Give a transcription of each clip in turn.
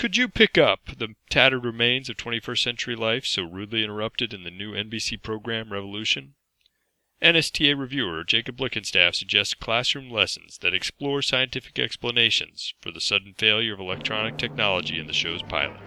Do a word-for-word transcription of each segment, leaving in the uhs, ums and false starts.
Could you pick up the tattered remains of twenty-first century life so rudely interrupted in the new N B C program Revolution? N S T A reviewer Jacob Blickenstaff suggests classroom lessons that explore scientific explanations for the sudden failure of electronic technology in the show's pilot.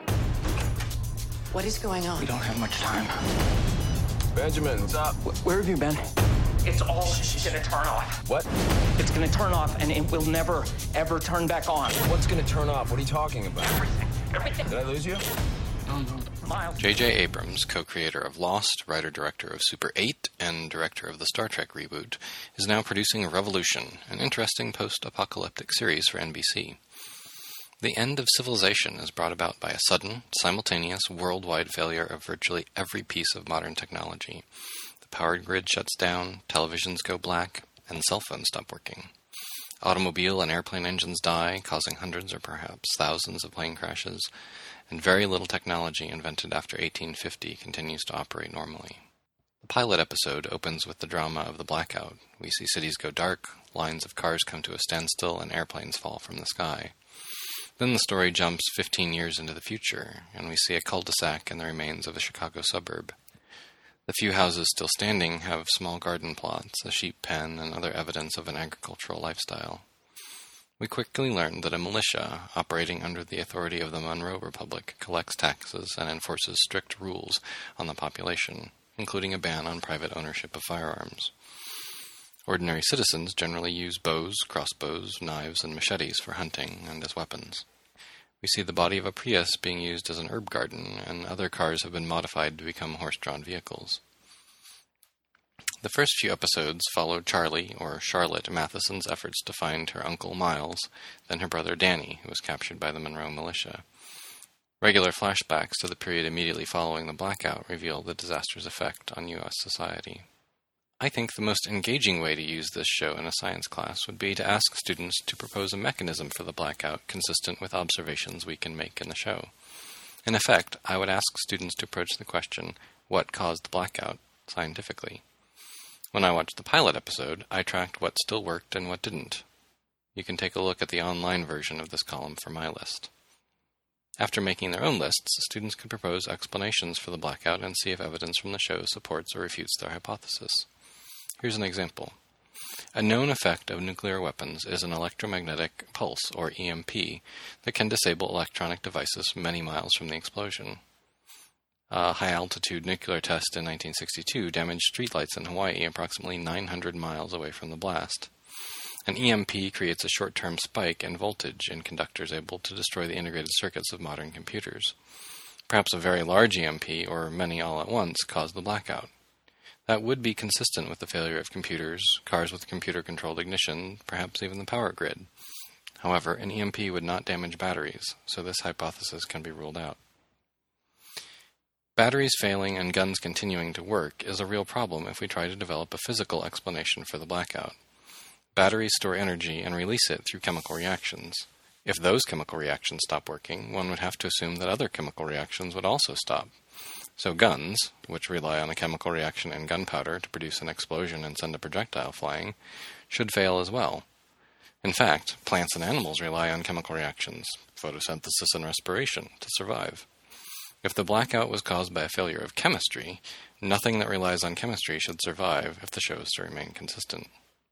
What is going on? We don't have much time. Benjamin, what's up? Where have you been? It's all gonna turn off. What? It's gonna turn off and it will never, ever turn back on. What's gonna turn off? What are you talking about? Everything. Everything. Did I lose you? No, no. Miles. J J. Abrams, co-creator of Lost, writer-director of Super eight, and director of the Star Trek reboot, is now producing Revolution, an interesting post-apocalyptic series for N B C. The end of civilization is brought about by a sudden, simultaneous, worldwide failure of virtually every piece of modern technology. The power grid shuts down, televisions go black, and cell phones stop working. Automobile and airplane engines die, causing hundreds or perhaps thousands of plane crashes, and very little technology invented after eighteen fifty continues to operate normally. The pilot episode opens with the drama of the blackout. We see cities go dark, lines of cars come to a standstill, and airplanes fall from the sky. Then the story jumps fifteen years into the future, and we see a cul-de-sac and the remains of a Chicago suburb. The few houses still standing have small garden plots, a sheep pen, and other evidence of an agricultural lifestyle. We quickly learn that a militia, operating under the authority of the Monroe Republic, collects taxes and enforces strict rules on the population, including a ban on private ownership of firearms. Ordinary citizens generally use bows, crossbows, knives, and machetes for hunting and as weapons. We see the body of a Prius being used as an herb garden, and other cars have been modified to become horse-drawn vehicles. The first few episodes follow Charlie, or Charlotte Matheson's efforts to find her uncle Miles, then her brother Danny, who was captured by the Monroe militia. Regular flashbacks to the period immediately following the blackout reveal the disaster's effect on U S society. I think the most engaging way to use this show in a science class would be to ask students to propose a mechanism for the blackout consistent with observations we can make in the show. In effect, I would ask students to approach the question, what caused the blackout, scientifically. When I watched the pilot episode, I tracked what still worked and what didn't. You can take a look at the online version of this column for my list. After making their own lists, students can propose explanations for the blackout and see if evidence from the show supports or refutes their hypothesis. Here's an example. A known effect of nuclear weapons is an electromagnetic pulse, or E M P, that can disable electronic devices many miles from the explosion. A high-altitude nuclear test in nineteen sixty-two damaged streetlights in Hawaii approximately nine hundred miles away from the blast. An E M P creates a short-term spike in voltage in conductors able to destroy the integrated circuits of modern computers. Perhaps a very large E M P, or many all at once, caused the blackout. That would be consistent with the failure of computers, cars with computer-controlled ignition, perhaps even the power grid. However, an E M P would not damage batteries, so this hypothesis can be ruled out. Batteries failing and guns continuing to work is a real problem if we try to develop a physical explanation for the blackout. Batteries store energy and release it through chemical reactions. If those chemical reactions stop working, one would have to assume that other chemical reactions would also stop. So guns, which rely on a chemical reaction in gunpowder to produce an explosion and send a projectile flying, should fail as well. In fact, plants and animals rely on chemical reactions, photosynthesis and respiration, to survive. If the blackout was caused by a failure of chemistry, nothing that relies on chemistry should survive if the show is to remain consistent.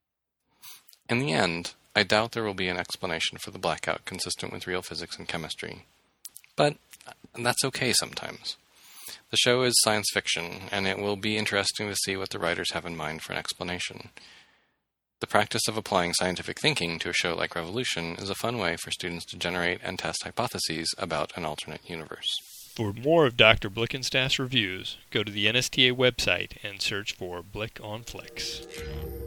In the end, I doubt there will be an explanation for the blackout consistent with real physics and chemistry. But that's okay sometimes. The show is science fiction, and it will be interesting to see what the writers have in mind for an explanation. The practice of applying scientific thinking to a show like Revolution is a fun way for students to generate and test hypotheses about an alternate universe. For more of Doctor Blickenstaff's reviews, go to the N S T A website and search for Blick on Flicks.